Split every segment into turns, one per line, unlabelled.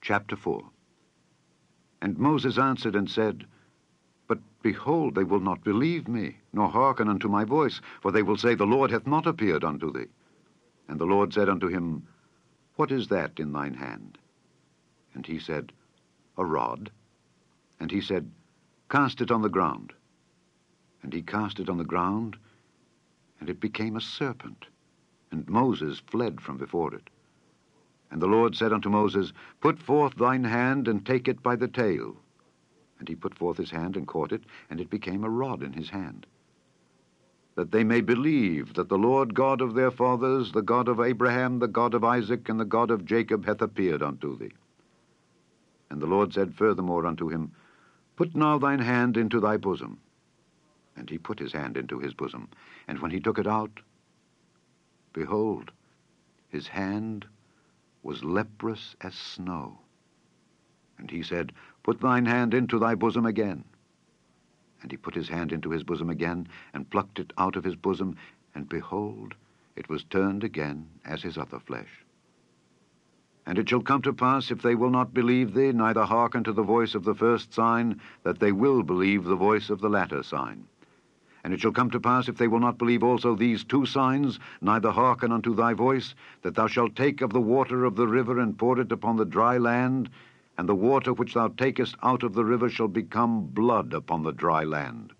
Chapter 4. And Moses answered and said, But behold, they will not believe me, nor hearken unto my voice, for they will say, The Lord hath not appeared unto thee. And the Lord said unto him, What is that in thine hand? And he said, A rod. And he said, Cast it on the ground. And he cast it on the ground, and it became a serpent. And Moses fled from before it. And the Lord said unto Moses, Put forth thine hand, and take it by the tail. And he put forth his hand, and caught it, and it became a rod in his hand. That they may believe that the Lord God of their fathers, the God of Abraham, the God of Isaac, and the God of Jacob, hath appeared unto thee. And the Lord said furthermore unto him, Put now thine hand into thy bosom. And he put his hand into his bosom. And when he took it out, behold, his hand was leprous as snow. And he said, Put thine hand into thy bosom again. And he put his hand into his bosom again, and plucked it out of his bosom, and behold, it was turned again as his other flesh. And it shall come to pass, if they will not believe thee, neither hearken to the voice of the first sign, that they will believe the voice of the latter sign. And it shall come to pass, if they will not believe also these two signs, neither hearken unto thy voice, that thou shalt take of the water of the river, and pour it upon the dry land, and the water which thou takest out of the river shall become blood upon the dry land.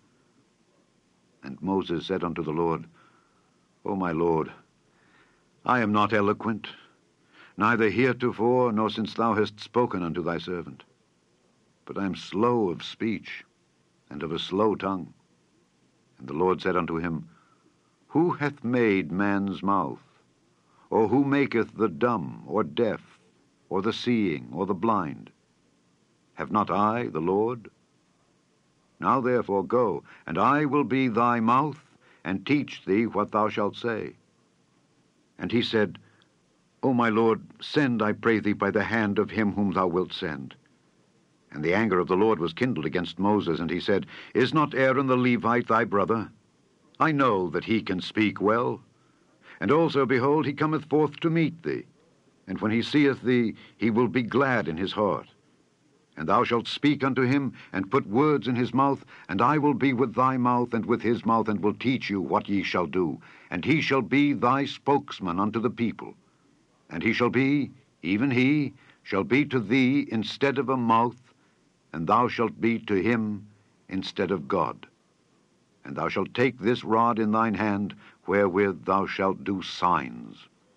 And Moses said unto the Lord, O my Lord, I am not eloquent, neither heretofore, nor since thou hast spoken unto thy servant. But I am slow of speech, and of a slow tongue. And the Lord said unto him, Who hath made man's mouth? Or who maketh the dumb, or deaf, or the seeing, or the blind? Have not I, the Lord? Now therefore go, and I will be thy mouth, and teach thee what thou shalt say. And he said, O my Lord, send, I pray thee, by the hand of him whom thou wilt send. And the anger of the Lord was kindled against Moses, and he said, Is not Aaron the Levite thy brother? I know that he can speak well. And also, behold, he cometh forth to meet thee. And when he seeth thee, he will be glad in his heart. And thou shalt speak unto him, and put words in his mouth, and I will be with thy mouth, and with his mouth, and will teach you what ye shall do. And he shall be thy spokesman unto the people. And he shall be, even he, shall be to thee instead of a mouth, and thou shalt be to him instead of God. And thou shalt take this rod in thine hand, wherewith thou shalt do signs.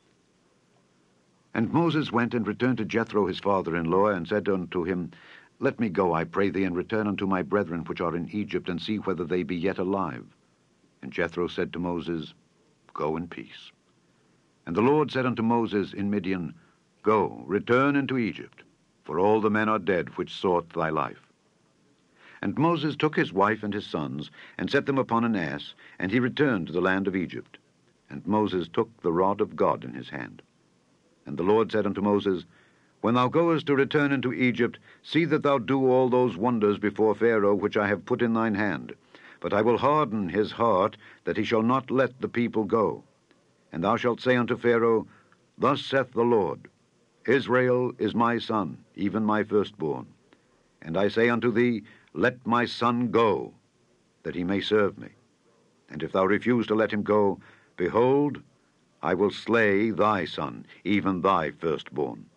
And Moses went and returned to Jethro his father-in-law, and said unto him, Let me go, I pray thee, and return unto my brethren which are in Egypt, and see whether they be yet alive. And Jethro said to Moses, Go in peace. And the Lord said unto Moses in Midian, Go, return into Egypt, for all the men are dead which sought thy life. And Moses took his wife and his sons, and set them upon an ass, and he returned to the land of Egypt. And Moses took the rod of God in his hand. And the Lord said unto Moses, When thou goest to return into Egypt, see that thou do all those wonders before Pharaoh which I have put in thine hand. But I will harden his heart, that he shall not let the people go. And thou shalt say unto Pharaoh, Thus saith the Lord, Israel is my son, even my firstborn. And I say unto thee, Let my son go, that he may serve me. And if thou refuse to let him go, behold, I will slay thy son, even thy firstborn.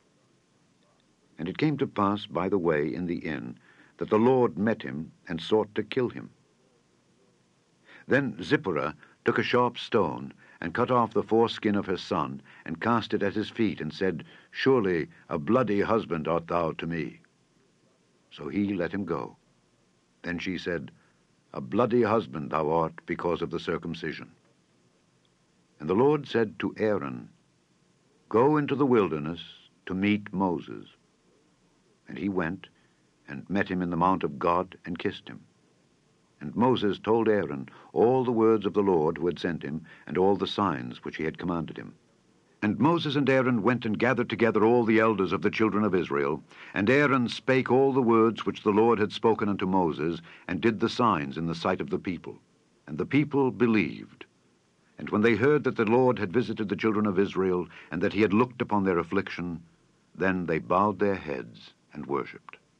And it came to pass by the way in the inn, that the Lord met him, and sought to kill him. Then Zipporah took a sharp stone, and cut off the foreskin of her son, and cast it at his feet, and said, Surely a bloody husband art thou to me. So he let him go. Then she said, A bloody husband thou art because of the circumcision. And the Lord said to Aaron, Go into the wilderness to meet Moses. And he went, and met him in the mount of God, and kissed him. And Moses told Aaron all the words of the Lord who had sent him, and all the signs which he had commanded him. And Moses and Aaron went and gathered together all the elders of the children of Israel. And Aaron spake all the words which the Lord had spoken unto Moses, and did the signs in the sight of the people. And the people believed. And when they heard that the Lord had visited the children of Israel, and that he had looked upon their affliction, Then they bowed their heads and worshipped.